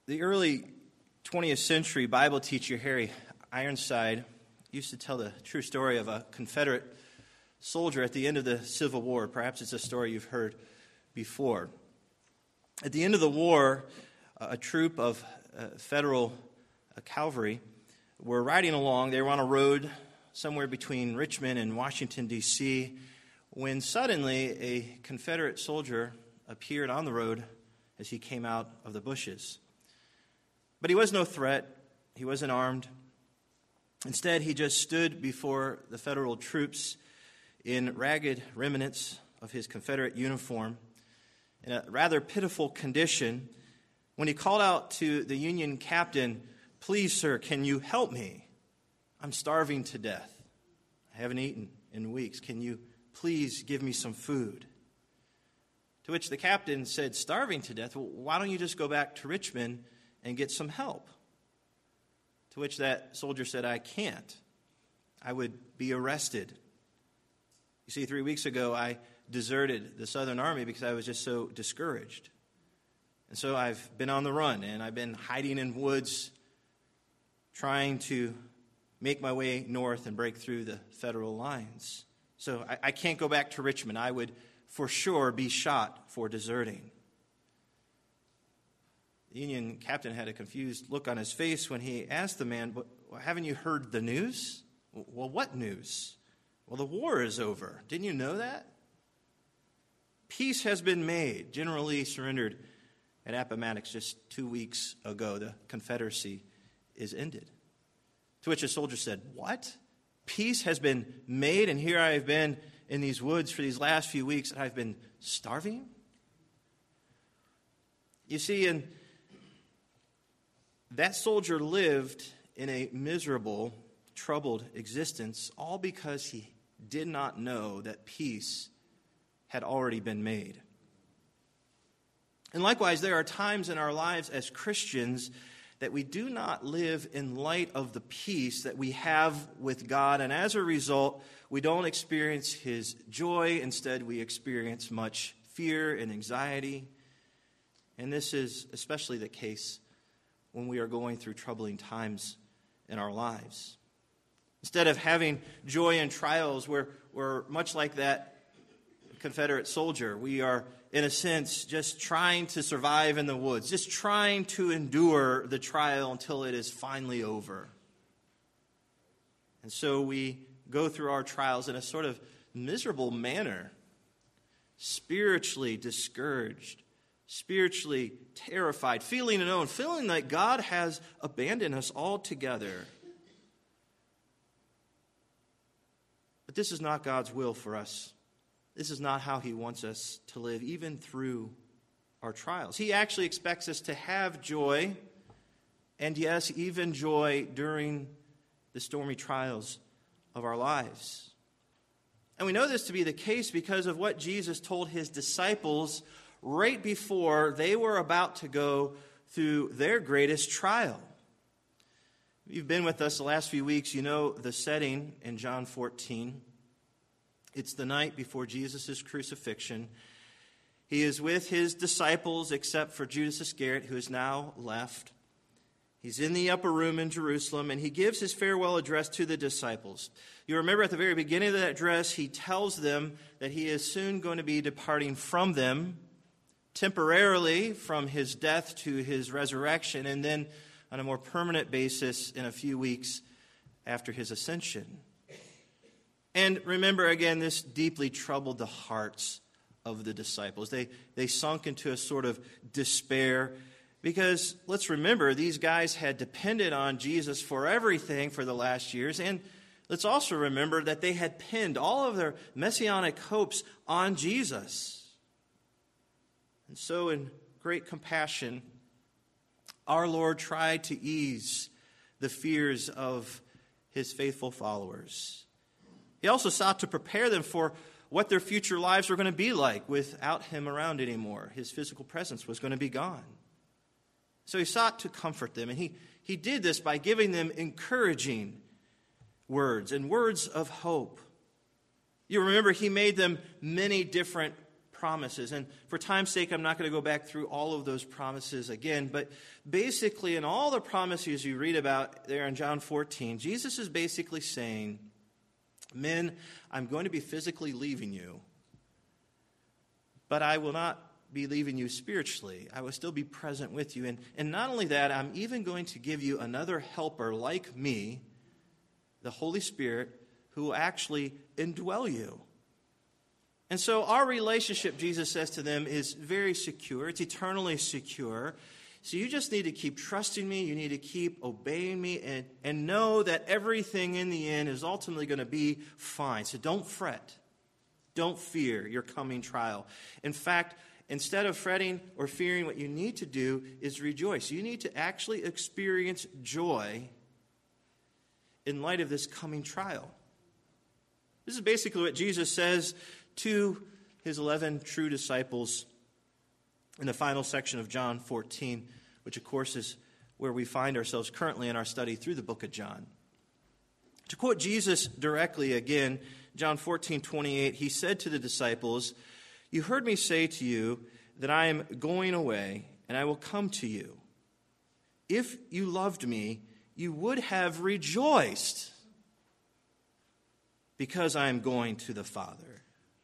The early 20th century Bible teacher Harry Ironside used to tell the true story of a Confederate soldier at the end of the Civil War. Perhaps it's a story you've heard before. At the end of the war, a troop of federal cavalry were riding along. They were on a road somewhere between Richmond and Washington, D.C., when suddenly a Confederate soldier appeared on the road as he came out of the bushes. But he was no threat. He wasn't armed. Instead, he just stood before the federal troops in ragged remnants of his Confederate uniform in a rather pitiful condition when he called out to the Union captain, "Please, sir, can you help me? I'm starving to death. I haven't eaten in weeks. Can you please give me some food?" To which the captain said, "Starving to death? Well, why don't you just go back to Richmond and get some help?" To which that soldier said, "I can't. I would be arrested. You see, 3 weeks ago, I deserted the Southern Army because I was just so discouraged. And so I've been on the run, and I've been hiding in woods, trying to make my way north and break through the federal lines. So I can't go back to Richmond. I would for sure be shot for deserting." The Union captain had a confused look on his face when he asked the man, "But haven't you heard the news?" "Well, what news?" "Well, the war is over. Didn't you know that? Peace has been made." General Lee surrendered at Appomattox just 2 weeks ago. The Confederacy is ended. To which a soldier said, "What? Peace has been made, and here I have been in these woods for these last few weeks, and I've been starving?" You see, that soldier lived in a miserable, troubled existence, all because he did not know that peace had already been made. And likewise, there are times in our lives as Christians that we do not live in light of the peace that we have with God, and as a result, we don't experience His joy. Instead, we experience much fear and anxiety. And this is especially the case when we are going through troubling times in our lives. Instead of having joy in trials, we're much like that Confederate soldier. We are, in a sense, just trying to survive in the woods, just trying to endure the trial until it is finally over. And so we go through our trials in a sort of miserable manner, spiritually discouraged, spiritually terrified, feeling alone, feeling like God has abandoned us altogether. But this is not God's will for us. This is not how He wants us to live, even through our trials. He actually expects us to have joy, and yes, even joy during the stormy trials of our lives. And we know this to be the case because of what Jesus told His disciples right before they were about to go through their greatest trial. If you've been with us the last few weeks, you know the setting in John 14. It's the night before Jesus' crucifixion. He is with His disciples, except for Judas Iscariot, who is now left. He's in the upper room in Jerusalem, and He gives His farewell address to the disciples. You remember at the very beginning of that address, He tells them that He is soon going to be departing from them, temporarily from His death to His resurrection, and then on a more permanent basis in a few weeks after His ascension. And remember, again, this deeply troubled the hearts of the disciples. They sunk into a sort of despair because, let's remember, these guys had depended on Jesus for everything for the last years. And let's also remember that they had pinned all of their messianic hopes on Jesus. And so in great compassion, our Lord tried to ease the fears of His faithful followers. He also sought to prepare them for what their future lives were going to be like without Him around anymore. His physical presence was going to be gone. So He sought to comfort them, and he did this by giving them encouraging words and words of hope. You remember He made them many different promises. And for time's sake, I'm not going to go back through all of those promises again. But basically, in all the promises you read about there in John 14, Jesus is basically saying, men, I'm going to be physically leaving you, but I will not be leaving you spiritually. I will still be present with you. And not only that, I'm even going to give you another helper like me, the Holy Spirit, who will actually indwell you. And so our relationship, Jesus says to them, is very secure. It's eternally secure. So you just need to keep trusting me. You need to keep obeying me and know that everything in the end is ultimately going to be fine. So don't fret. Don't fear your coming trial. In fact, instead of fretting or fearing, what you need to do is rejoice. You need to actually experience joy in light of this coming trial. This is basically what Jesus says to his 11 true disciples in the final section of John 14, which of course is where we find ourselves currently in our study through the book of John. To quote Jesus directly again, John 14:28, he said to the disciples, "You heard me say to you that I am going away and I will come to you. If you loved me, you would have rejoiced because I am going to the Father."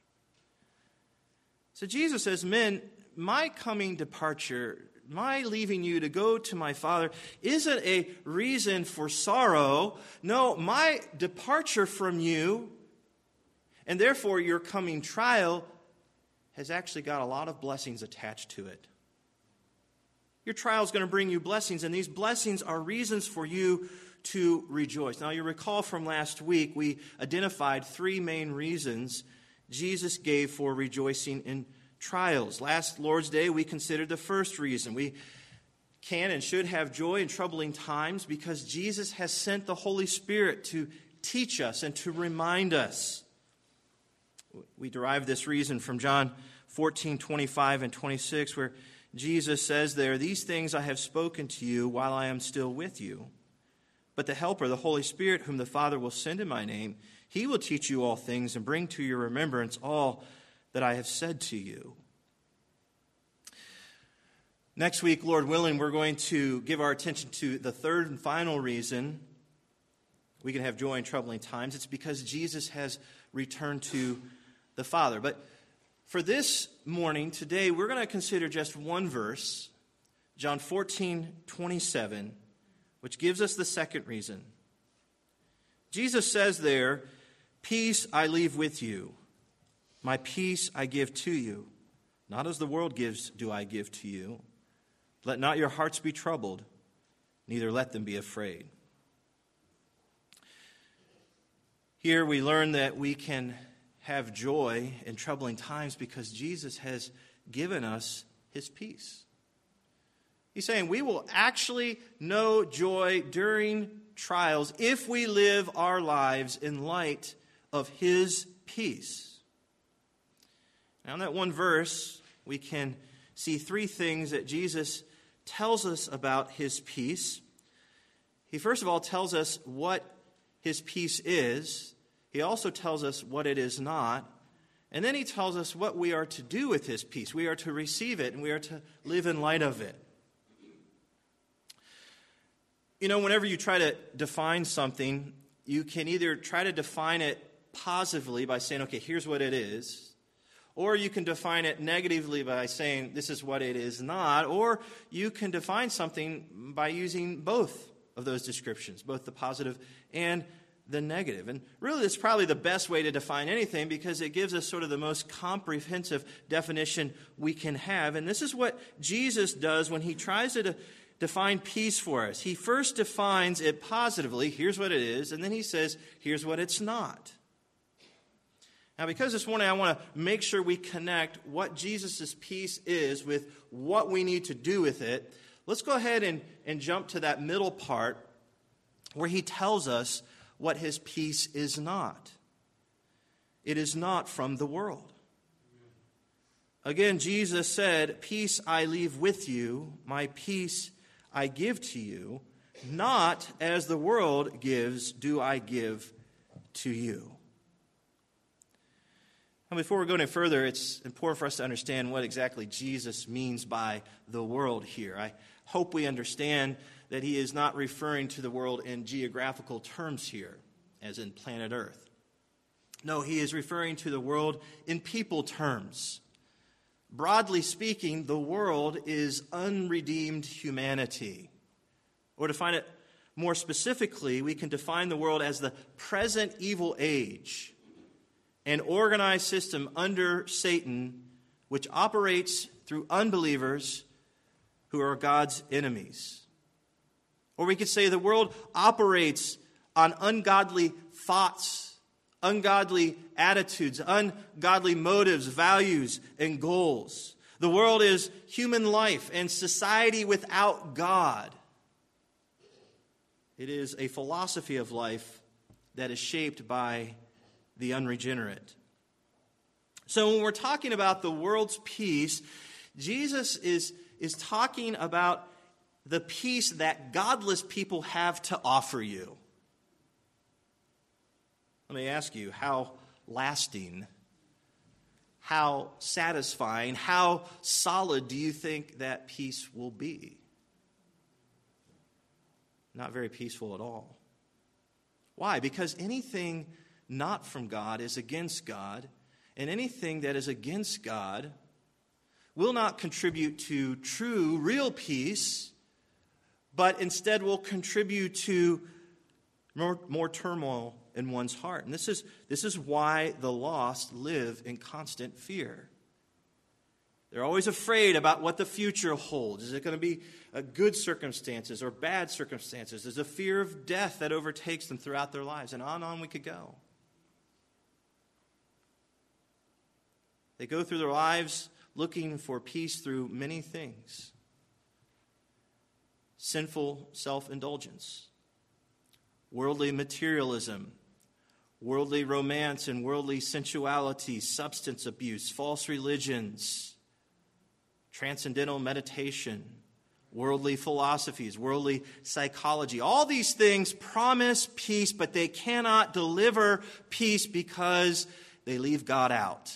So Jesus says, men, my coming departure, my leaving you to go to my Father, isn't a reason for sorrow. No, my departure from you, and therefore your coming trial, has actually got a lot of blessings attached to it. Your trial is going to bring you blessings, and these blessings are reasons for you to rejoice. Now, you recall from last week, we identified three main reasons Jesus gave for rejoicing in trials. Last Lord's Day, we considered the first reason. We can and should have joy in troubling times because Jesus has sent the Holy Spirit to teach us and to remind us. We derive this reason from John 14:25 and 26, where Jesus says there, "These things I have spoken to you while I am still with you. But the Helper, the Holy Spirit, whom the Father will send in my name, he will teach you all things and bring to your remembrance all that I have said to you." Next week, Lord willing, we're going to give our attention to the third and final reason we can have joy in troubling times. It's because Jesus has returned to the Father. But for this morning, today, we're going to consider just one verse, John 14:27, which gives us the second reason. Jesus says there, "Peace I leave with you. My peace I give to you. Not as the world gives do I give to you. Let not your hearts be troubled, neither let them be afraid." Here we learn that we can have joy in troubling times because Jesus has given us his peace. He's saying we will actually know joy during trials if we live our lives in light of his peace. Now, in that one verse, we can see three things that Jesus tells us about his peace. He first of all tells us what his peace is. He also tells us what it is not. And then he tells us what we are to do with his peace. We are to receive it and we are to live in light of it. You know, whenever you try to define something, you can either try to define it positively by saying, okay, here's what it is. Or you can define it negatively by saying, this is what it is not. Or you can define something by using both of those descriptions, both the positive and the negative. And really, that's probably the best way to define anything because it gives us sort of the most comprehensive definition we can have. And this is what Jesus does when he tries to define peace for us. He first defines it positively, here's what it is, and then he says, here's what it's not. Now, because this morning I want to make sure we connect what Jesus' peace is with what we need to do with it, let's go ahead and jump to that middle part where he tells us what his peace is not. It is not from the world. Again, Jesus said, "Peace I leave with you, my peace I give to you. Not as the world gives do I give to you." And before we go any further, it's important for us to understand what exactly Jesus means by the world here. I hope we understand that he is not referring to the world in geographical terms here, as in planet Earth. No, he is referring to the world in people terms. Broadly speaking, the world is unredeemed humanity. Or to find it more specifically, we can define the world as the present evil age, an organized system under Satan which operates through unbelievers who are God's enemies. Or we could say the world operates on ungodly thoughts, ungodly attitudes, ungodly motives, values, and goals. The world is human life and society without God. It is a philosophy of life that is shaped by the unregenerate. So when we're talking about the world's peace, Jesus is talking about the peace that godless people have to offer you. Let me ask you, how lasting, how satisfying, how solid do you think that peace will be? Not very peaceful at all. Why? Because anything not from God is against God, and anything that is against God will not contribute to true, real peace, but instead will contribute to more turmoil in one's heart. And this is why the lost live in constant fear. They're always afraid about what the future holds. Is it going to be good circumstances or bad circumstances? There's a fear of death that overtakes them throughout their lives, and on we could go. They go through their lives looking for peace through many things. Sinful self-indulgence, worldly materialism, worldly romance and worldly sensuality, substance abuse, false religions, transcendental meditation, worldly philosophies, worldly psychology. All these things promise peace, but they cannot deliver peace because they leave God out.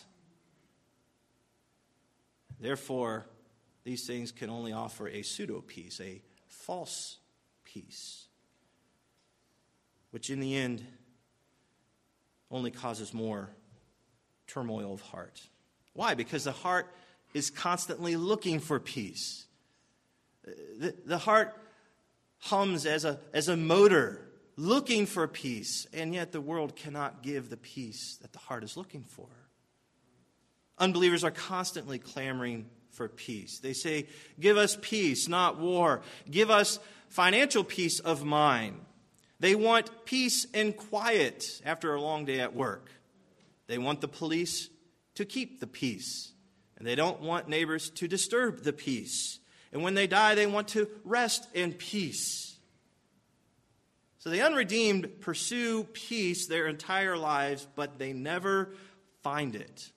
Therefore, these things can only offer a pseudo-peace, a false peace, which in the end only causes more turmoil of heart. Why? Because the heart is constantly looking for peace. The heart hums as a motor, looking for peace, and yet the world cannot give the peace that the heart is looking for. Unbelievers are constantly clamoring for peace. They say, give us peace, not war. Give us financial peace of mind. They want peace and quiet after a long day at work. They want the police to keep the peace. And they don't want neighbors to disturb the peace. And when they die, they want to rest in peace. So the unredeemed pursue peace their entire lives, but they never find it.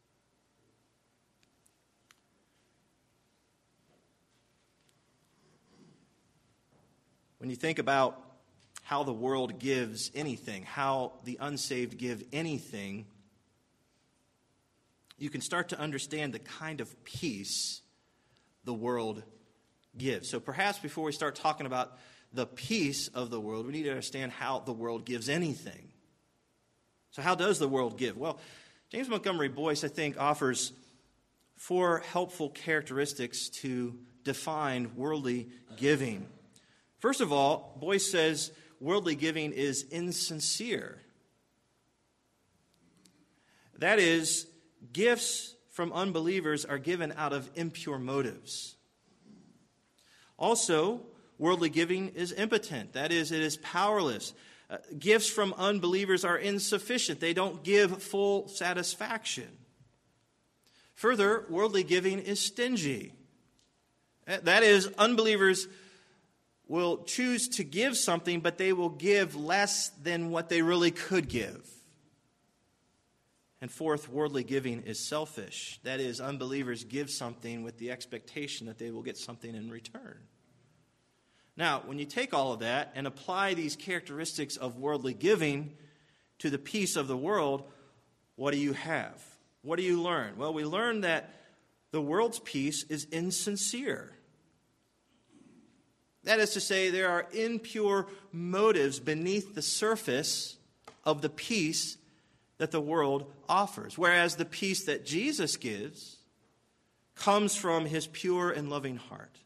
When you think about how the world gives anything, how the unsaved give anything, you can start to understand the kind of peace the world gives. So perhaps before we start talking about the peace of the world, we need to understand how the world gives anything. So how does the world give? Well, James Montgomery Boyce, I think, offers 4 helpful characteristics to define worldly giving. First of all, Boyce says worldly giving is insincere. That is, gifts from unbelievers are given out of impure motives. Also, worldly giving is impotent. That is, it is powerless. Gifts from unbelievers are insufficient. They don't give full satisfaction. Further, worldly giving is stingy. That is, unbelievers will choose to give something, but they will give less than what they really could give. And fourth, worldly giving is selfish. That is, unbelievers give something with the expectation that they will get something in return. Now, when you take all of that and apply these characteristics of worldly giving to the peace of the world, what do you have? What do you learn? Well, we learn that the world's peace is insincere. That is to say, there are impure motives beneath the surface of the peace that the world offers, whereas the peace that Jesus gives comes from his pure and loving heart.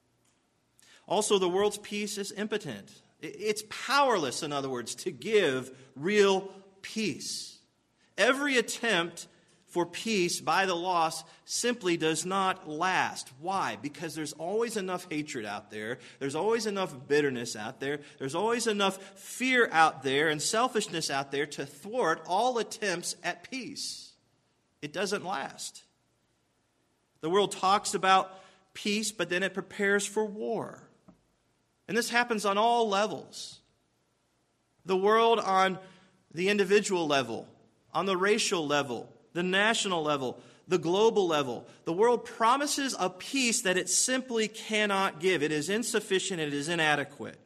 Also, the world's peace is impotent. It's powerless, in other words, to give real peace. Every attempt for peace by the lost simply does not last. Why? Because there's always enough hatred out there. There's always enough bitterness out there. There's always enough fear out there and selfishness out there to thwart all attempts at peace. It doesn't last. The world talks about peace, but then it prepares for war. And this happens on all levels. The world on the individual level, on the racial level, the national level, the global level. The world promises a peace that it simply cannot give. It is insufficient. It is inadequate.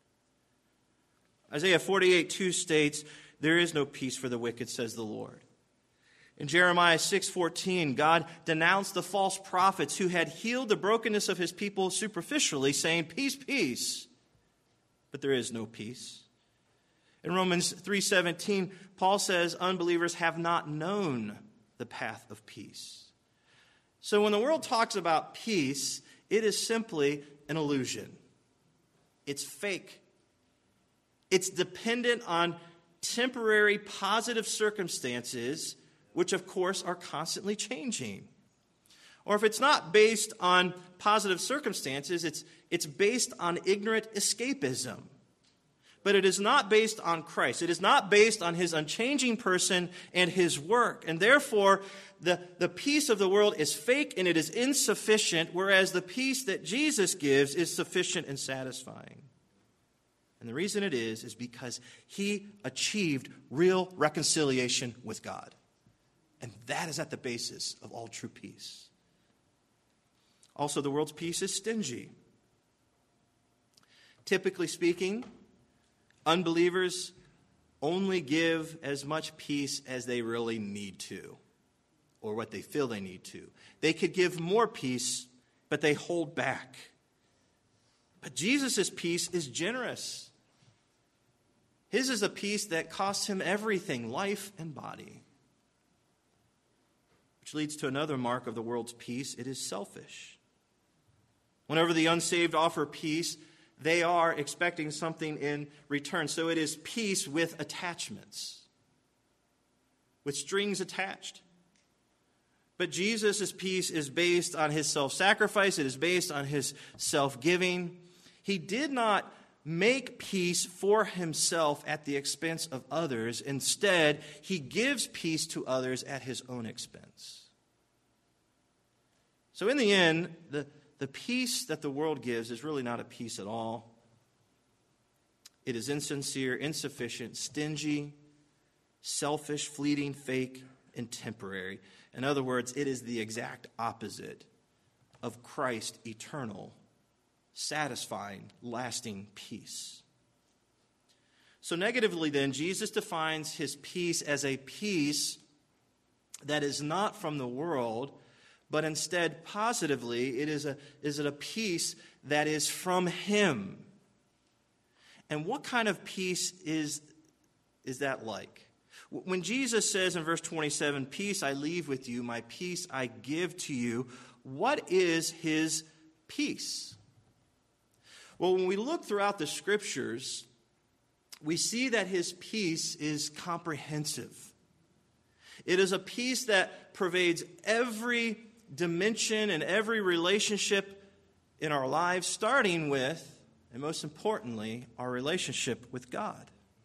Isaiah 48:2 states, "There is no peace for the wicked, says the Lord." In Jeremiah 6:14, God denounced the false prophets who had healed the brokenness of his people superficially, saying, "Peace, peace." But there is no peace. In Romans 3:17, Paul says unbelievers have not known the path of peace. So when the world talks about peace, it is simply an illusion. It's fake. It's dependent on temporary positive circumstances, which of course are constantly changing. Or if it's not based on positive circumstances, it's based on ignorant escapism. But it is not based on Christ. It is not based on his unchanging person and his work. And therefore, the peace of the world is fake and it is insufficient, whereas the peace that Jesus gives is sufficient and satisfying. And the reason it is because he achieved real reconciliation with God. And that is at the basis of all true peace. Also, the world's peace is stingy. Typically speaking, unbelievers only give as much peace as they really need to, or what they feel they need to. They could give more peace, but they hold back. But Jesus' peace is generous. His is a peace that costs him everything, life and body. Which leads to another mark of the world's peace. It is selfish. Whenever the unsaved offer peace, they are expecting something in return. So it is peace with attachments, with strings attached. But Jesus' peace is based on his self-sacrifice. It is based on his self-giving. He did not make peace for himself at the expense of others. Instead, he gives peace to others at his own expense. So in the end, the peace that the world gives is really not a peace at all. It is insincere, insufficient, stingy, selfish, fleeting, fake, and temporary. In other words, it is the exact opposite of Christ's eternal, satisfying, lasting peace. So negatively then, Jesus defines his peace as a peace that is not from the world, but instead, positively, it is a peace that is from him. And what kind of peace is that like? When Jesus says in verse 27, "Peace I leave with you, my peace I give to you," what is his peace? Well, when we look throughout the Scriptures, we see that his peace is comprehensive. It is a peace that pervades every dimension and every relationship in our lives, starting with, and most importantly, our relationship with God.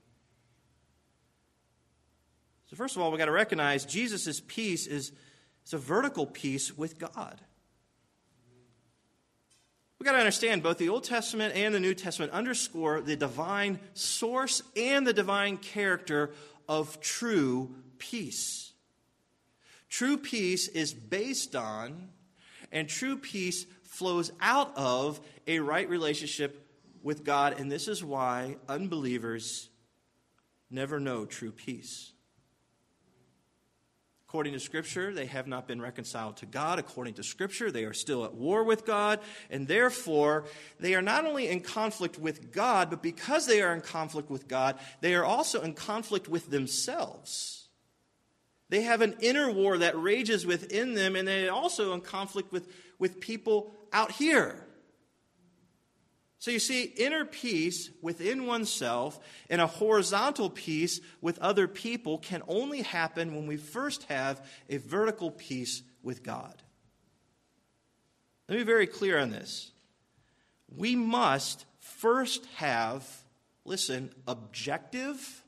So first of all, we've got to recognize Jesus' peace is a vertical peace with God. We've got to understand both the Old Testament and the New Testament underscore the divine source and the divine character of true peace. True peace is based on, and true peace flows out of, a right relationship with God. And this is why unbelievers never know true peace. According to Scripture, they have not been reconciled to God. According to Scripture, they are still at war with God. And therefore, they are not only in conflict with God, but because they are in conflict with God, they are also in conflict with themselves. They have an inner war that rages within them, and they are also in conflict with people out here. So you see, inner peace within oneself and a horizontal peace with other people can only happen when we first have a vertical peace with God. Let me be very clear on this. We must first have, listen, objective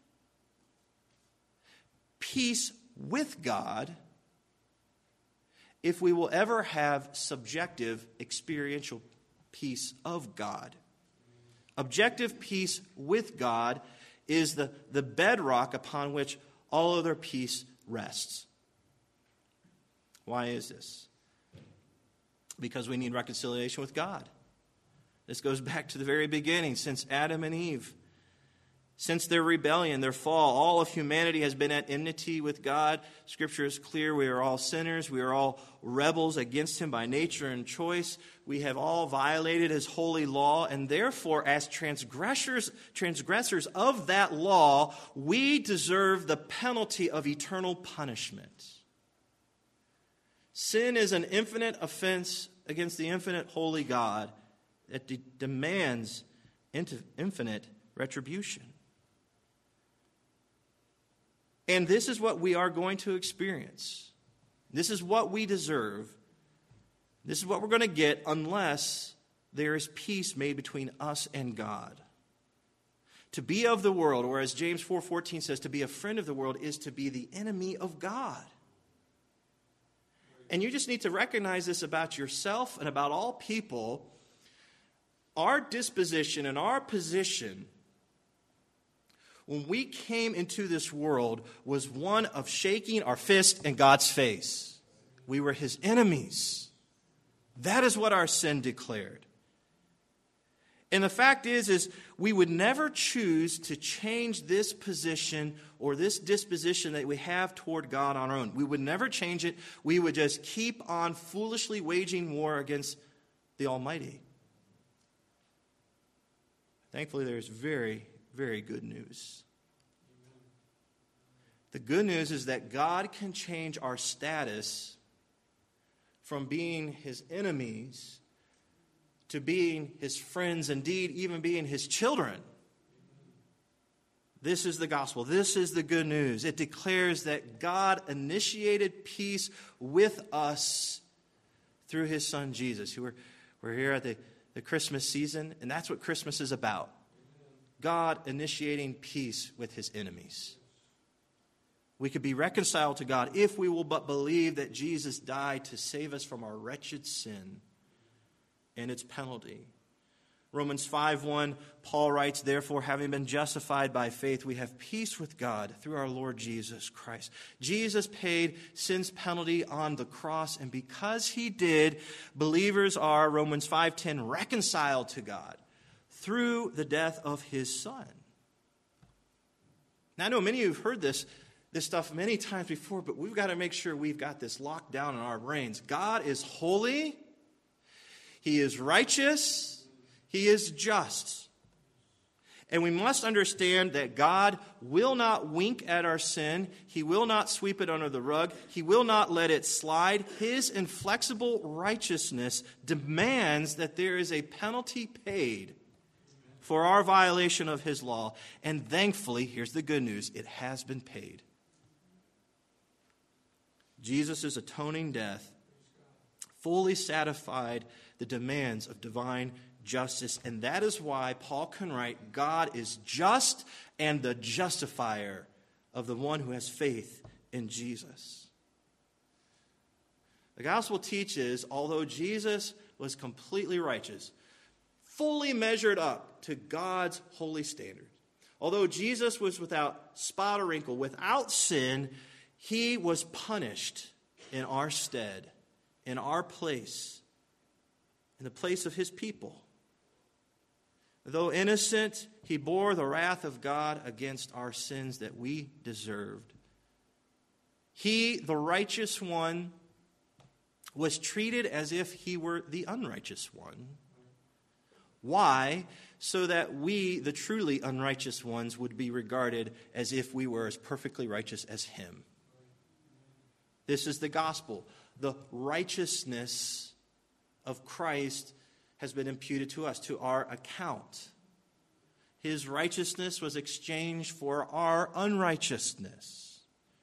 peace with God if we will ever have subjective experiential peace of God. Objective peace with God is the bedrock upon which all other peace rests. Why is this? Because we need reconciliation with God. This goes back to the very beginning, since Adam and Eve. Since their rebellion, their fall, all of humanity has been at enmity with God. Scripture is clear. We are all sinners. We are all rebels against Him by nature and choice. We have all violated His holy law. And therefore, as transgressors of that law, we deserve the penalty of eternal punishment. Sin is an infinite offense against the infinite holy God that demands infinite retribution. And this is what we are going to experience. This is what we deserve. This is what we're going to get unless there is peace made between us and God. To be of the world, or as James 4:14 says, to be a friend of the world is to be the enemy of God. And you just need to recognize this about yourself and about all people. Our disposition and our position when we came into this world was one of shaking our fist in God's face. We were His enemies. That is what our sin declared. And the fact is we would never choose to change this position or this disposition that we have toward God on our own. We would never change it. We would just keep on foolishly waging war against the Almighty. Thankfully, there's very, very good news. The good news is that God can change our status from being His enemies to being His friends, indeed, even being His children. This is the gospel. This is the good news. It declares that God initiated peace with us through His Son, Jesus. We're here at the Christmas season, and that's what Christmas is about. God initiating peace with His enemies. We could be reconciled to God if we will but believe that Jesus died to save us from our wretched sin and its penalty. Romans 5:1, Paul writes, "Therefore, having been justified by faith, we have peace with God through our Lord Jesus Christ." Jesus paid sin's penalty on the cross, and because He did, believers are, Romans 5:10, reconciled to God through the death of His Son. Now, I know many of you have heard this stuff many times before, but we've got to make sure we've got this locked down in our brains. God is holy. He is righteous. He is just. And we must understand that God will not wink at our sin. He will not sweep it under the rug. He will not let it slide. His inflexible righteousness demands that there is a penalty paid for our violation of His law. And thankfully, here's the good news, it has been paid. Jesus' atoning death fully satisfied the demands of divine justice. And that is why Paul can write, God is just and the justifier of the one who has faith in Jesus. The gospel teaches, although Jesus was completely righteous, fully measured up to God's holy standard, although Jesus was without spot or wrinkle, without sin, He was punished in our stead, in our place, in the place of His people. Though innocent, He bore the wrath of God against our sins that we deserved. He, the righteous one, was treated as if he were the unrighteous one. Why? So that we, the truly unrighteous ones, would be regarded as if we were as perfectly righteous as him. This is the gospel. The righteousness of Christ has been imputed to us, to our account. His righteousness was exchanged for our unrighteousness.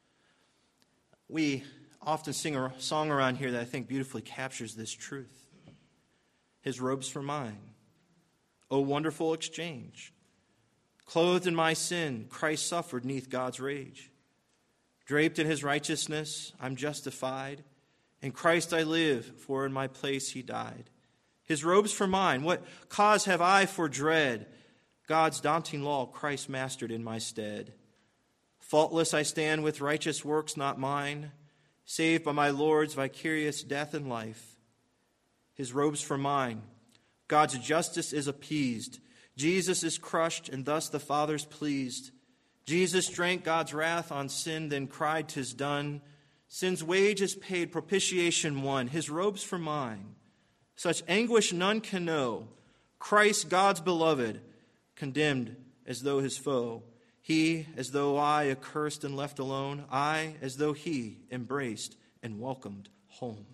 We often sing a song around here that I think beautifully captures this truth. His robes for mine. O wonderful exchange. Clothed in my sin, Christ suffered 'neath God's rage. Draped in his righteousness, I'm justified. In Christ I live, for in my place he died. His robes for mine, what cause have I for dread? God's daunting law Christ mastered in my stead. Faultless I stand with righteous works not mine, saved by my Lord's vicarious death and life. His robes for mine, God's justice is appeased. Jesus is crushed, and thus the Father's pleased. Jesus drank God's wrath on sin, then cried, 'tis done. Sin's wage is paid, propitiation won. His robes for mine, such anguish none can know. Christ, God's beloved, condemned as though his foe. He, as though I, accursed and left alone. I, as though he, embraced and welcomed home.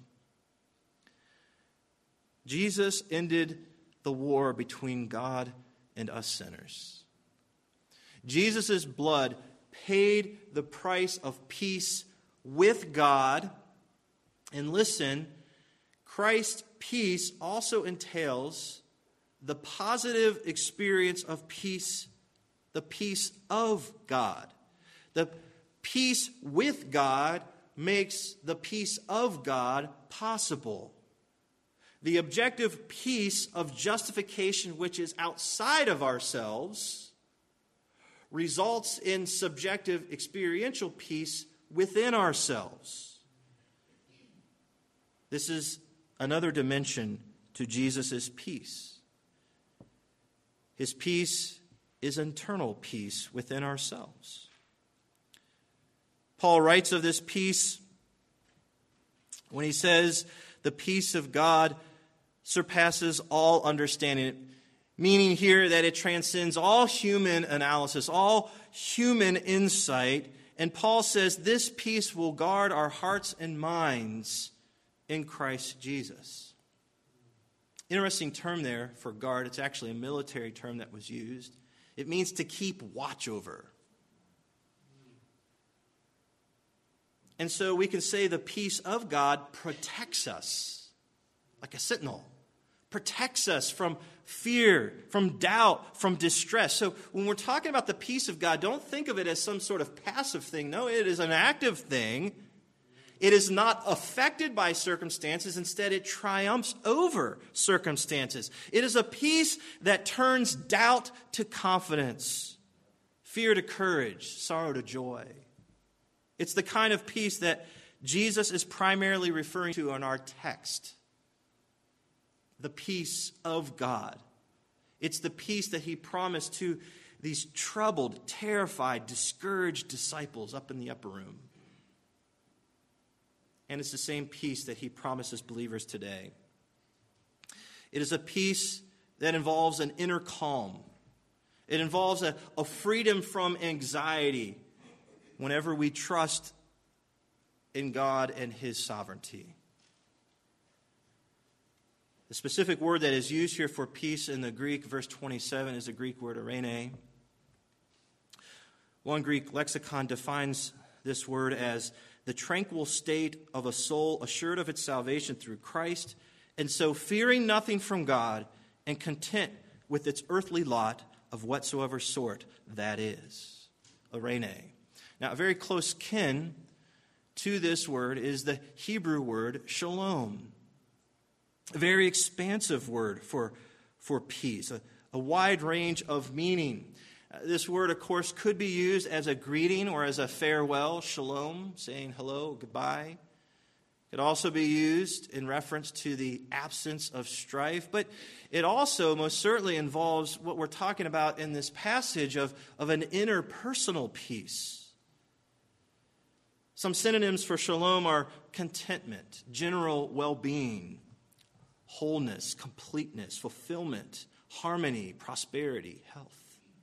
Jesus ended the war between God and us sinners. Jesus' blood paid the price of peace with God. And listen, Christ's peace also entails the positive experience of peace, the peace of God. The peace with God makes the peace of God possible. The objective peace of justification, which is outside of ourselves, results in subjective experiential peace within ourselves. This is another dimension to Jesus' peace. His peace is internal peace within ourselves. Paul writes of this peace when he says, the peace of God surpasses all understanding, meaning here that it transcends all human analysis, all human insight. And Paul says this peace will guard our hearts and minds in Christ Jesus. Interesting term there for guard. It's actually a military term that was used. It means to keep watch over. And so we can say the peace of God protects us like a sentinel. Protects us from fear, from doubt, from distress. So when we're talking about the peace of God, don't think of it as some sort of passive thing. No, it is an active thing. It is not affected by circumstances. Instead, it triumphs over circumstances. It is a peace that turns doubt to confidence, fear to courage, sorrow to joy. It's the kind of peace that Jesus is primarily referring to in our text. The peace of God. It's the peace that he promised to these troubled, terrified, discouraged disciples up in the upper room. And it's the same peace that he promises believers today. It is a peace that involves an inner calm. It involves a freedom from anxiety whenever we trust in God and his sovereignty. The specific word that is used here for peace in the Greek, verse 27, is the Greek word eirene. One Greek lexicon defines this word as the tranquil state of a soul assured of its salvation through Christ, and so fearing nothing from God and content with its earthly lot of whatsoever sort that is. Eirene. Now, a very close kin to this word is the Hebrew word shalom. A very expansive word for peace, a wide range of meaning. This word, of course, could be used as a greeting or as a farewell, shalom, saying hello, goodbye. It could also be used in reference to the absence of strife, but it also most certainly involves what we're talking about in this passage of an interpersonal peace. Some synonyms for shalom are contentment, general well-being, wholeness, completeness, fulfillment, harmony, prosperity, health.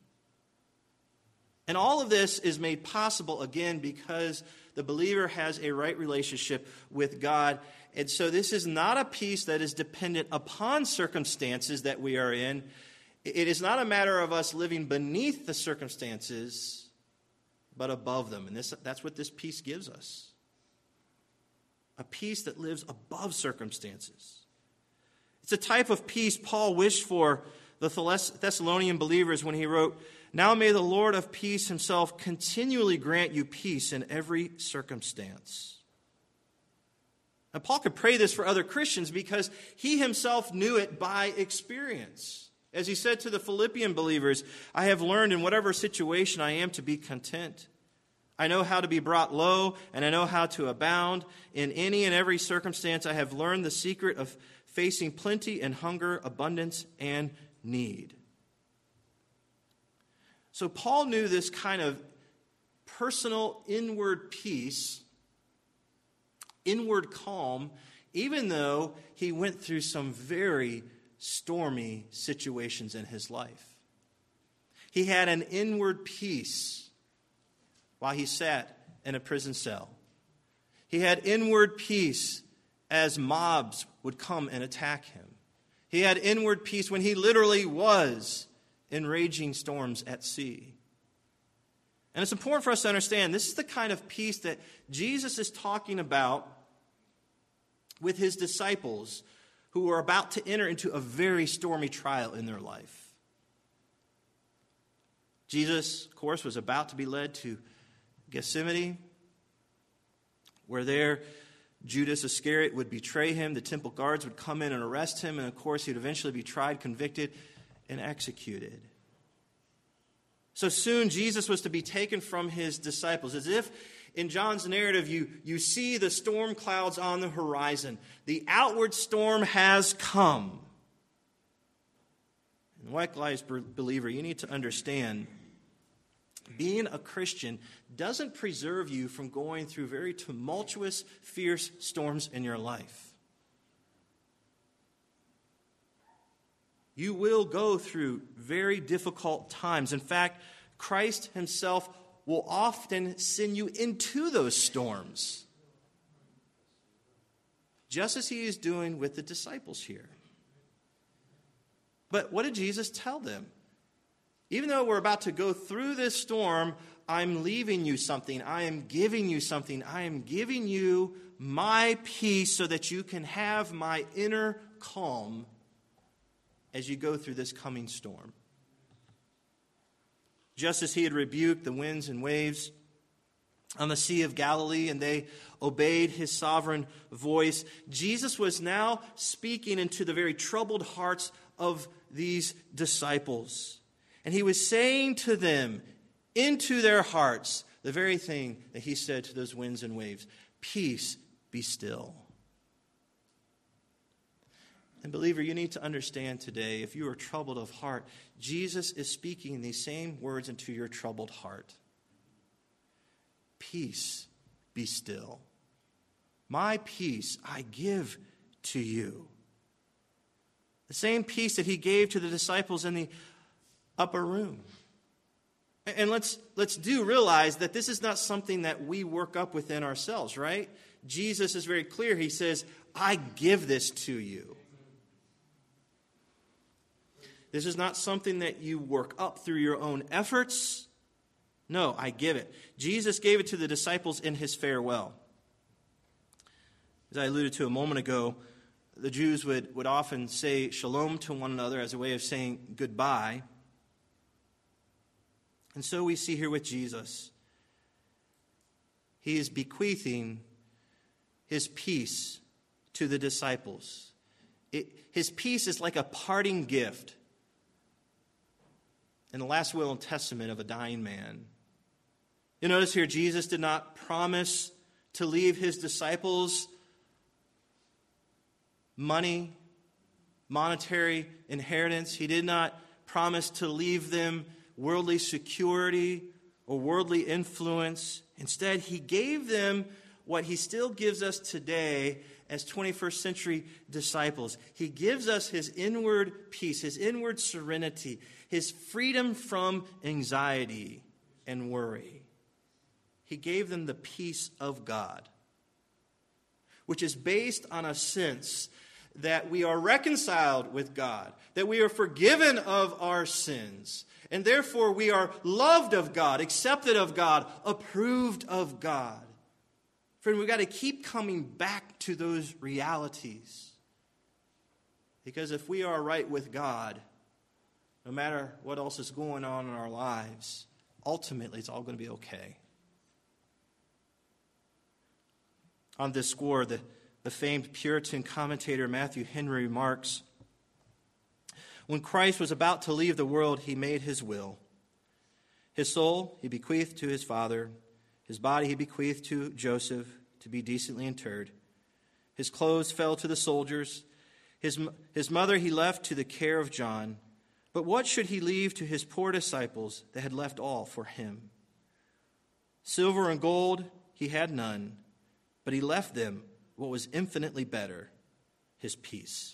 And all of this is made possible, again, because the believer has a right relationship with God. And so this is not a peace that is dependent upon circumstances that we are in. It is not a matter of us living beneath the circumstances, but above them. And that's what this peace gives us. A peace that lives above circumstances. It's a type of peace Paul wished for the Thessalonian believers when he wrote, "Now may the Lord of peace himself continually grant you peace in every circumstance." And Paul could pray this for other Christians because he himself knew it by experience. As he said to the Philippian believers, "I have learned in whatever situation I am to be content. I know how to be brought low, and I know how to abound. In any and every circumstance I have learned the secret of facing plenty and hunger, abundance and need." So Paul knew this kind of personal inward peace, inward calm, even though he went through some very stormy situations in his life. He had an inward peace while he sat in a prison cell. He had inward peace as mobs would come and attack him. He had inward peace when he literally was in raging storms at sea. And it's important for us to understand this is the kind of peace that Jesus is talking about with his disciples who are about to enter into a very stormy trial in their life. Jesus, of course, was about to be led to Gethsemane, where there Judas Iscariot would betray him. The temple guards would come in and arrest him. And of course, he would eventually be tried, convicted, and executed. So soon, Jesus was to be taken from his disciples. As if in John's narrative, you see the storm clouds on the horizon. The outward storm has come. And likewise, believer, you need to understand being a Christian doesn't preserve you from going through very tumultuous, fierce storms in your life. You will go through very difficult times. In fact, Christ himself will often send you into those storms, just as he is doing with the disciples here. But what did Jesus tell them? Even though we're about to go through this storm, I'm leaving you something. I am giving you something. I am giving you my peace so that you can have my inner calm as you go through this coming storm. Just as he had rebuked the winds and waves on the Sea of Galilee and they obeyed his sovereign voice, Jesus was now speaking into the very troubled hearts of these disciples. And he was saying to them, into their hearts, the very thing that he said to those winds and waves, "Peace, be still." And believer, you need to understand today, if you are troubled of heart, Jesus is speaking these same words into your troubled heart. Peace, be still. My peace I give to you. The same peace that he gave to the disciples in the upper room. And let's do realize that this is not something that we work up within ourselves, right? Jesus is very clear. He says, I give this to you. This is not something that you work up through your own efforts. No, I give it. Jesus gave it to the disciples in his farewell. As I alluded to a moment ago, the Jews would often say shalom to one another as a way of saying goodbye. And so we see here with Jesus, he is bequeathing his peace to the disciples. His peace is like a parting gift in the last will and testament of a dying man. You notice here, Jesus did not promise to leave his disciples money, monetary inheritance. He did not promise to leave them worldly security or worldly influence. Instead, he gave them what he still gives us today as 21st century disciples. He gives us his inward peace, his inward serenity, his freedom from anxiety and worry. He gave them the peace of God, which is based on a sense that we are reconciled with God, that we are forgiven of our sins, and therefore we are loved of God, accepted of God, approved of God. Friend, we've got to keep coming back to those realities. Because if we are right with God, no matter what else is going on in our lives, ultimately it's all going to be okay. On this score, the famed Puritan commentator Matthew Henry remarks, when Christ was about to leave the world, he made his will. His soul he bequeathed to his Father. His body he bequeathed to Joseph to be decently interred. His clothes fell to the soldiers. His mother he left to the care of John. But what should he leave to his poor disciples that had left all for him? Silver and gold he had none, but he left them what was infinitely better, his peace.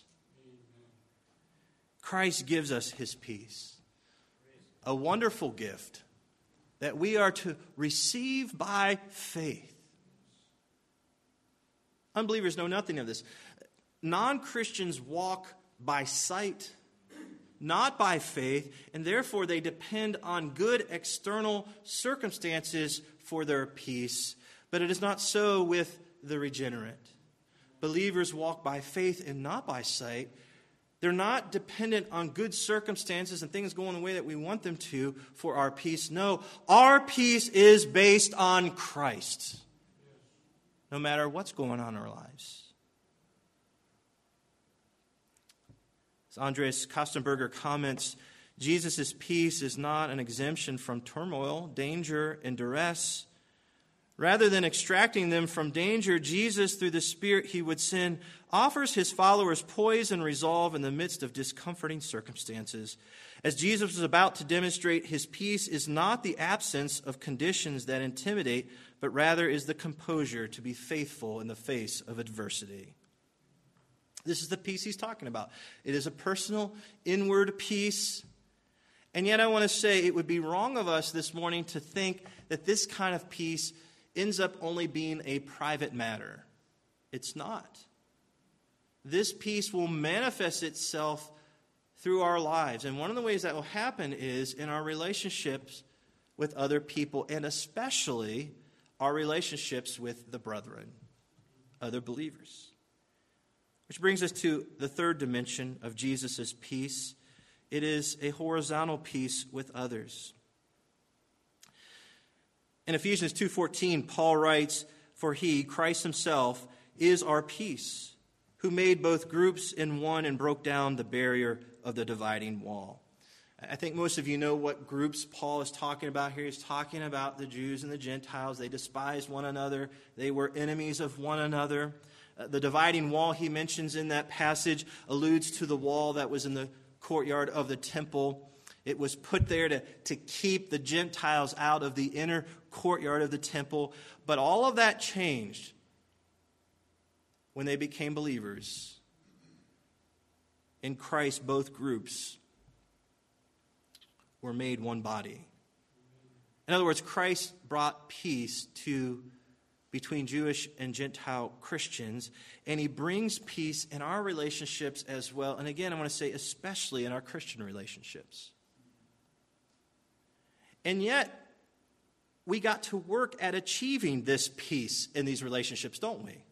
Christ gives us his peace, a wonderful gift that we are to receive by faith. Unbelievers know nothing of this. Non-Christians walk by sight, not by faith, and therefore they depend on good external circumstances for their peace. But it is not so with the regenerate. Believers walk by faith and not by sight. They're not dependent on good circumstances and things going the way that we want them to for our peace. No, our peace is based on Christ, no matter what's going on in our lives. As Andreas Kostenberger comments, Jesus' peace is not an exemption from turmoil, danger, and duress. Rather than extracting them from danger, Jesus, through the Spirit he would send, offers his followers poise and resolve in the midst of discomforting circumstances. As Jesus was about to demonstrate, his peace is not the absence of conditions that intimidate, but rather is the composure to be faithful in the face of adversity. This is the peace he's talking about. It is a personal, inward peace. And yet I want to say it would be wrong of us this morning to think that this kind of peace ends up only being a private matter. It's not. This peace will manifest itself through our lives. And one of the ways that will happen is in our relationships with other people, and especially our relationships with the brethren, other believers. Which brings us to the third dimension of Jesus' peace. It is a horizontal peace with others. In Ephesians 2:14, Paul writes, "For he, Christ himself, is our peace, who made both groups in one and broke down the barrier of the dividing wall." I think most of you know what groups Paul is talking about here. He's talking about the Jews and the Gentiles. They despised one another. They were enemies of one another. The dividing wall he mentions in that passage alludes to the wall that was in the courtyard of the temple. It was put there to keep the Gentiles out of the inner courtyard of the temple. But all of that changed when they became believers. In Christ, both groups were made one body. In other words, Christ brought peace between Jewish and Gentile Christians, and he brings peace in our relationships as well. And again, I want to say especially in our Christian relationships. And yet, we got to work at achieving this peace in these relationships, don't we?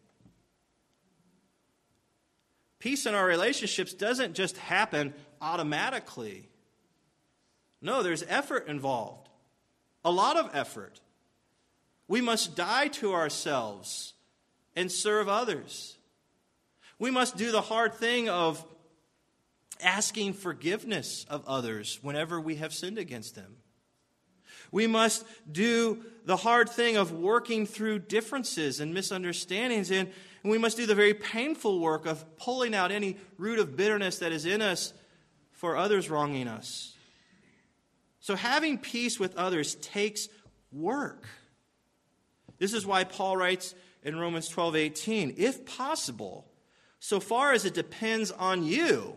Peace in our relationships doesn't just happen automatically. No, there's effort involved. A lot of effort. We must die to ourselves and serve others. We must do the hard thing of asking forgiveness of others whenever we have sinned against them. We must do the hard thing of working through differences and misunderstandings, and we must do the very painful work of pulling out any root of bitterness that is in us for others wronging us. So having peace with others takes work. This is why Paul writes in Romans 12:18, if possible, so far as it depends on you,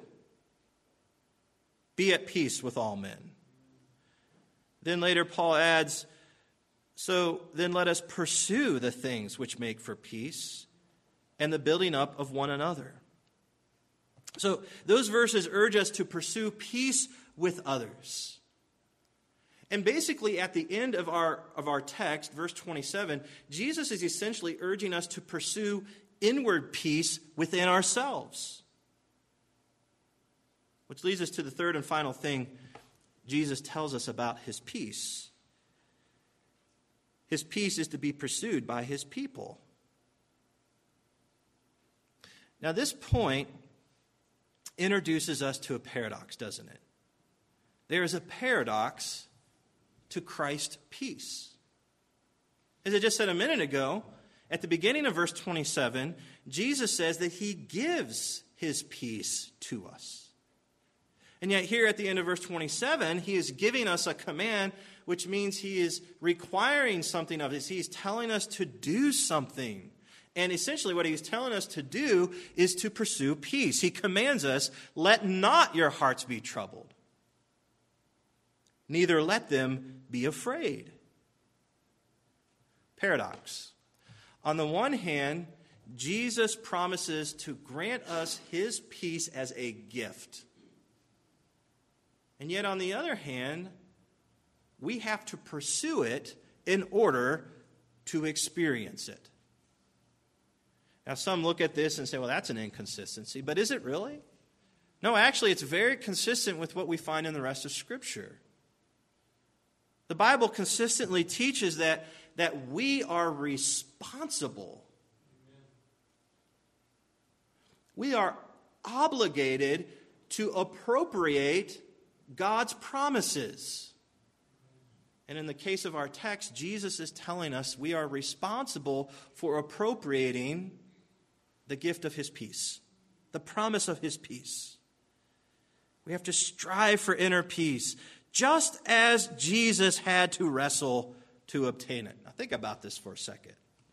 be at peace with all men. Then later Paul adds, so then let us pursue the things which make for peace and the building up of one another. So those verses urge us to pursue peace with others. And basically at the end of our text, verse 27, Jesus is essentially urging us to pursue inward peace within ourselves. Which leads us to the third and final thing Jesus tells us about his peace. His peace is to be pursued by his people. Now this point introduces us to a paradox, doesn't it? There is a paradox to Christ's peace. As I just said a minute ago, at the beginning of verse 27, Jesus says that he gives his peace to us. And yet here at the end of verse 27, he is giving us a command, which means he is requiring something of us. He's telling us to do something. And essentially what he's telling us to do is to pursue peace. He commands us, let not your hearts be troubled. Neither let them be afraid. Paradox. On the one hand, Jesus promises to grant us his peace as a gift. And yet on the other hand, we have to pursue it in order to experience it. Now some look at this and say, well, that's an inconsistency. But is it really? No, actually, it's very consistent with what we find in the rest of Scripture. The Bible consistently teaches that we are responsible. We are obligated to appropriate God's promises. And in the case of our text, Jesus is telling us we are responsible for appropriating the gift of his peace, the promise of his peace. We have to strive for inner peace, just as Jesus had to wrestle to obtain it. Now think about this for a second.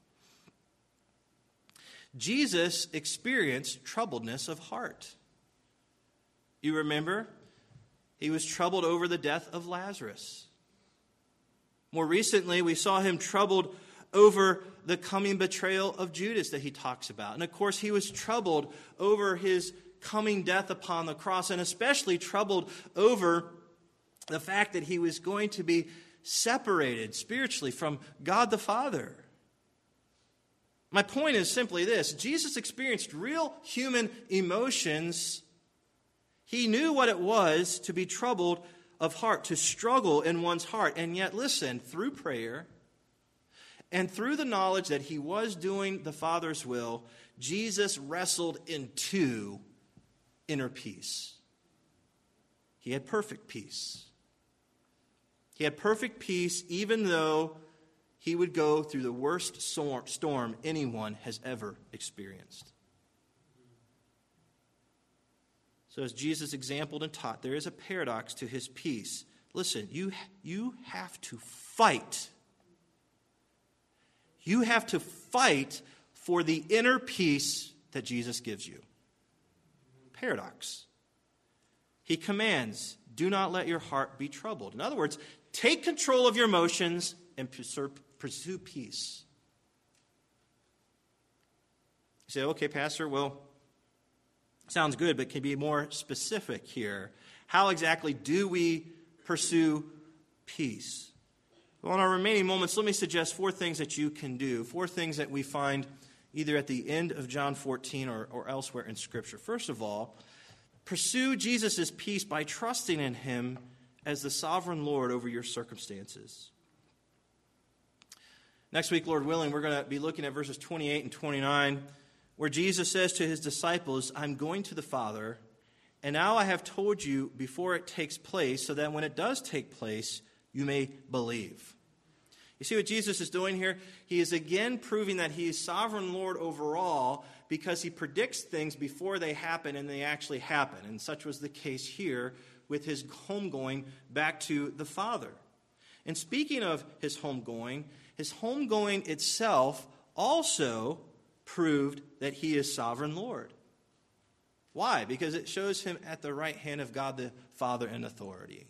Jesus experienced troubledness of heart. You remember? He was troubled over the death of Lazarus. More recently, we saw him troubled over the coming betrayal of Judas that he talks about. And of course, he was troubled over his coming death upon the cross, and especially troubled over the fact that he was going to be separated spiritually from God the Father. My point is simply this: Jesus experienced real human emotions. He knew what it was to be troubled of heart, to struggle in one's heart. And yet, listen, through prayer and through the knowledge that he was doing the Father's will, Jesus wrestled into inner peace. He had perfect peace. He had perfect peace even though he would go through the worst storm anyone has ever experienced. So as Jesus exampled and taught, there is a paradox to his peace. Listen, you have to fight. You have to fight for the inner peace that Jesus gives you. Paradox. He commands, do not let your heart be troubled. In other words, take control of your emotions and pursue peace. You say, okay, Pastor, well, sounds good, but can be more specific here. How exactly do we pursue peace? Well, in our remaining moments, let me suggest 4 things that you can do. 4 things that we find either at the end of John 14 or elsewhere in Scripture. First of all, pursue Jesus' peace by trusting in him as the sovereign Lord over your circumstances. Next week, Lord willing, we're going to be looking at verses 28 and 29, where Jesus says to his disciples, I'm going to the Father, and now I have told you before it takes place, so that when it does take place, you may believe. You see what Jesus is doing here? He is again proving that he is sovereign Lord over all, because he predicts things before they happen and they actually happen. And such was the case here with his homegoing back to the Father. And speaking of his homegoing, his homegoing itself also proved that he is sovereign Lord. Why? Because it shows him at the right hand of God the Father in authority.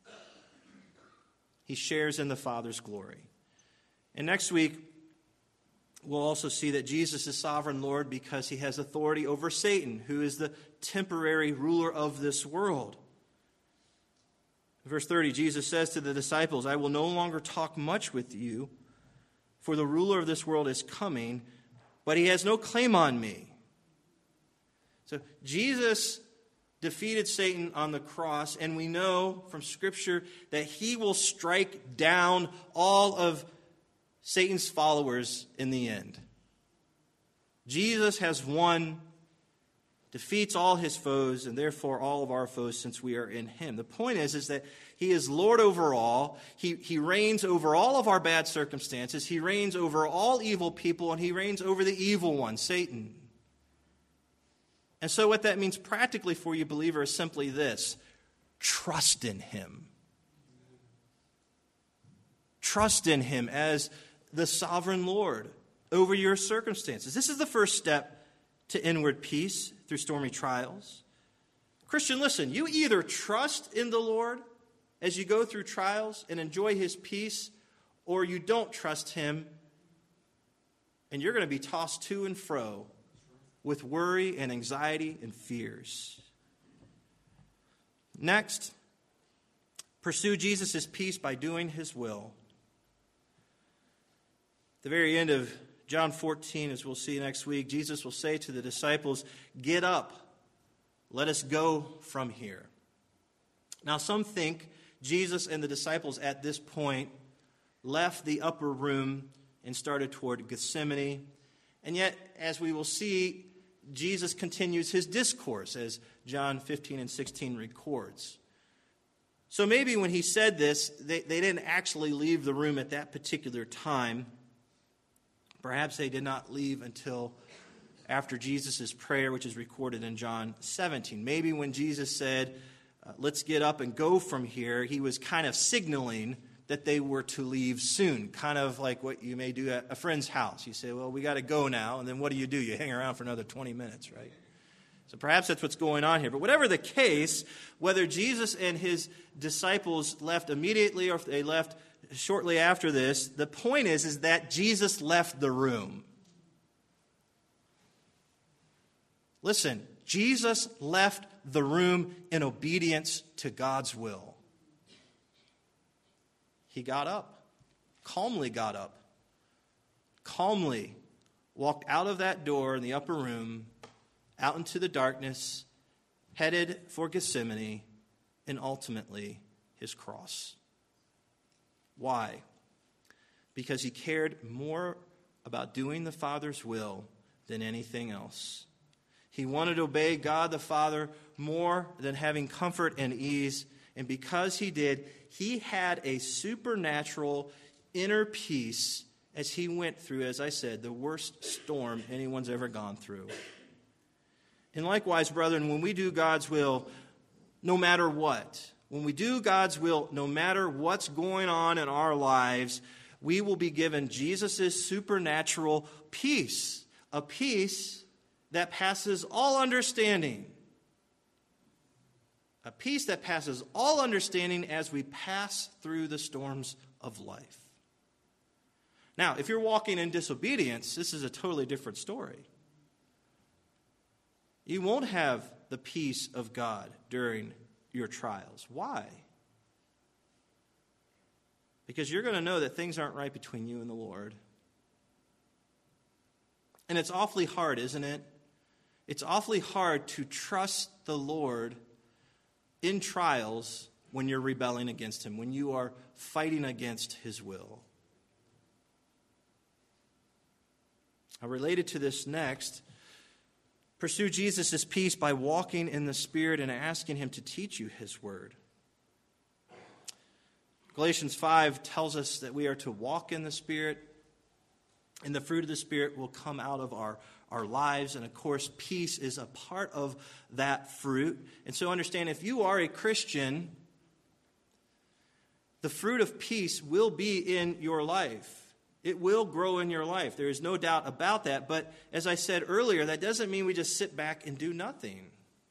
He shares in the Father's glory. And next week, we'll also see that Jesus is sovereign Lord because he has authority over Satan, who is the temporary ruler of this world. Verse 30, Jesus says to the disciples, I will no longer talk much with you, for the ruler of this world is coming, but he has no claim on me. So Jesus defeated Satan on the cross, and we know from Scripture that he will strike down all of Satan's followers in the end. Jesus has won, defeats all his foes, and therefore all of our foes since we are in him. The point is that he is Lord over all. He reigns over all of our bad circumstances. He reigns over all evil people, and he reigns over the evil one, Satan. And so what that means practically for you, believer, is simply this: trust in him. Trust in him as the sovereign Lord over your circumstances. This is the first step to inward peace through stormy trials. Christian, listen, you either trust in the Lord as you go through trials and enjoy his peace, or you don't trust him and you're going to be tossed to and fro with worry and anxiety and fears. Next, pursue Jesus' peace by doing his will. At the very end of John 14, as we'll see next week, Jesus will say to the disciples, get up, let us go from here. Now, some think Jesus and the disciples at this point left the upper room and started toward Gethsemane. And yet, as we will see, Jesus continues his discourse, as John 15 and 16 records. So maybe when he said this, they didn't actually leave the room at that particular time. Perhaps they did not leave until after Jesus' prayer, which is recorded in John 17. Maybe when Jesus said, let's get up and go from here, he was kind of signaling that they were to leave soon, kind of like what you may do at a friend's house. You say, well, we got to go now, and then what do? You hang around for another 20 minutes, right? So perhaps that's what's going on here. But whatever the case, whether Jesus and his disciples left immediately or if they left shortly after this, the point is that Jesus left the room. Listen, Jesus left the room in obedience to God's will. He got up, calmly walked out of that door in the upper room, out into the darkness, headed for Gethsemane, and ultimately his cross. Why? Because he cared more about doing the Father's will than anything else. He wanted to obey God the Father more than having comfort and ease. And because he did, he had a supernatural inner peace as he went through, as I said, the worst storm anyone's ever gone through. And likewise, brethren, when we do God's will, no matter what, when we do God's will, no matter what's going on in our lives, we will be given Jesus' supernatural peace, a peace that passes all understanding. A peace that passes all understanding as we pass through the storms of life. Now, if you're walking in disobedience, this is a totally different story. You won't have the peace of God during your trials. Why? Because you're going to know that things aren't right between you and the Lord. And it's awfully hard, isn't it? It's awfully hard to trust the Lord in trials when you're rebelling against him, when you are fighting against his will. Related to this next, pursue Jesus' peace by walking in the Spirit and asking him to teach you his word. Galatians 5 tells us that we are to walk in the Spirit, and the fruit of the Spirit will come out of our lives. And of course, peace is a part of that fruit. And so understand, if you are a Christian, the fruit of peace will be in your life. It will grow in your life. There is no doubt about that. But as I said earlier, that doesn't mean we just sit back and do nothing.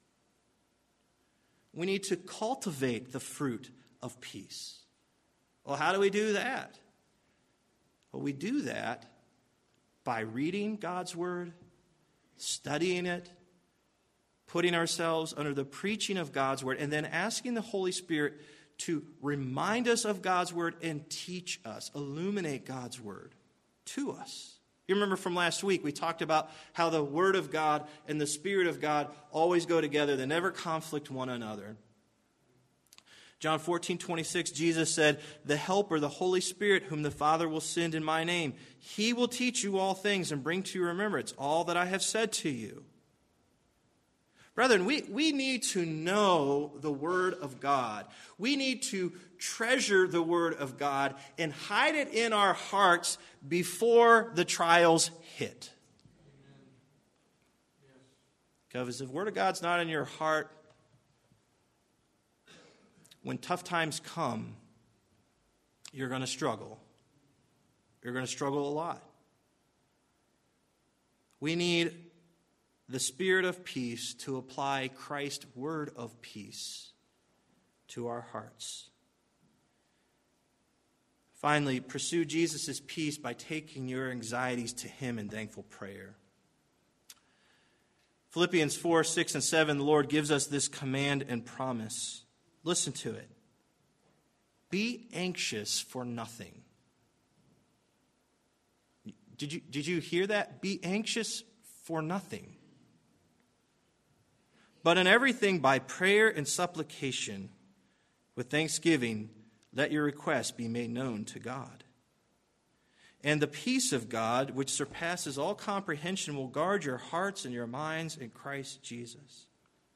We need to cultivate the fruit of peace. Well, how do we do that? Well, we do that by reading God's word, studying it, putting ourselves under the preaching of God's word, and then asking the Holy Spirit to remind us of God's word and teach us, illuminate God's word to us. You remember from last week, we talked about how the word of God and the Spirit of God always go together. They never conflict one another. John 14:26, Jesus said, "The Helper, the Holy Spirit, whom the Father will send in my name, he will teach you all things and bring to your remembrance all that I have said to you." Brethren, we need to know the Word of God. We need to treasure the Word of God and hide it in our hearts before the trials hit. Because if the Word of God's not in your heart, when tough times come, you're going to struggle. You're going to struggle a lot. We need the Spirit of peace to apply Christ's word of peace to our hearts. Finally, pursue Jesus' peace by taking your anxieties to him in thankful prayer. Philippians 4, 6, and 7, the Lord gives us this command and promise. Listen to it. Be anxious for nothing. Did you hear that? Be anxious for nothing. But in everything, by prayer and supplication, with thanksgiving, let your requests be made known to God. And the peace of God, which surpasses all comprehension, will guard your hearts and your minds in Christ Jesus.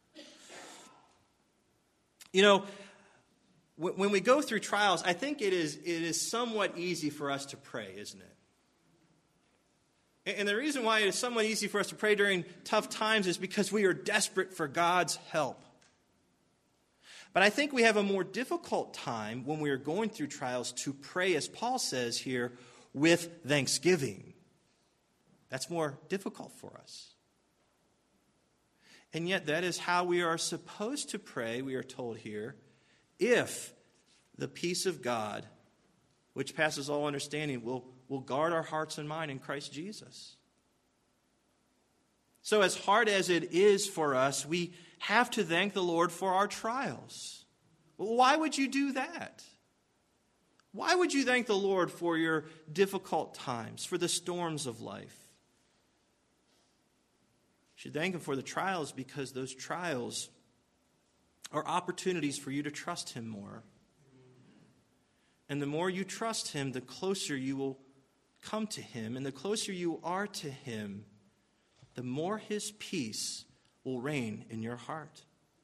You know, when we go through trials, I think it is somewhat easy for us to pray, isn't it? And the reason why it is somewhat easy for us to pray during tough times is because we are desperate for God's help. But I think we have a more difficult time when we are going through trials to pray, as Paul says here, with thanksgiving. That's more difficult for us. And yet that is how we are supposed to pray, we are told here, if the peace of God, which passes all understanding, will guard our hearts and mind in Christ Jesus. So as hard as it is for us, we have to thank the Lord for our trials. Well, why would you do that? Why would you thank the Lord for your difficult times, for the storms of life? You should thank him for the trials because those trials are opportunities for you to trust him more. And the more you trust him, the closer you will come to him. And the closer you are to him, the more his peace will reign in your heart.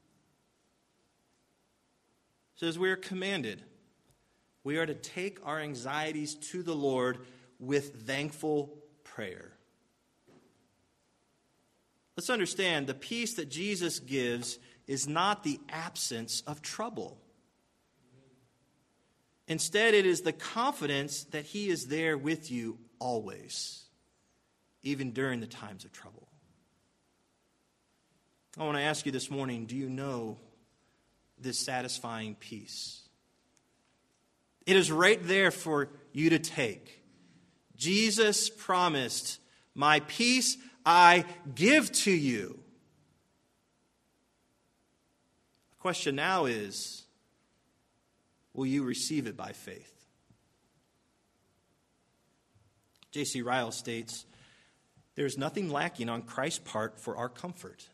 So as we are commanded, we are to take our anxieties to the Lord with thankful prayer. Let's understand, the peace that Jesus gives is not the absence of trouble. Instead, it is the confidence that he is there with you always, even during the times of trouble. I want to ask you this morning, do you know this satisfying peace? It is right there for you to take. Jesus promised, "My peace I give to you." The question now is, will you receive it by faith? J.C. Ryle states, "There is nothing lacking on Christ's part for our comfort.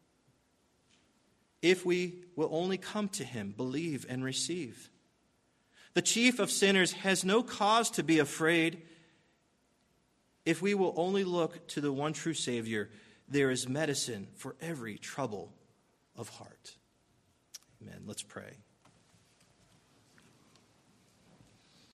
If we will only come to him, believe, and receive. The chief of sinners has no cause to be afraid. If we will only look to the one true Savior, there is medicine for every trouble of heart." Amen. Let's pray.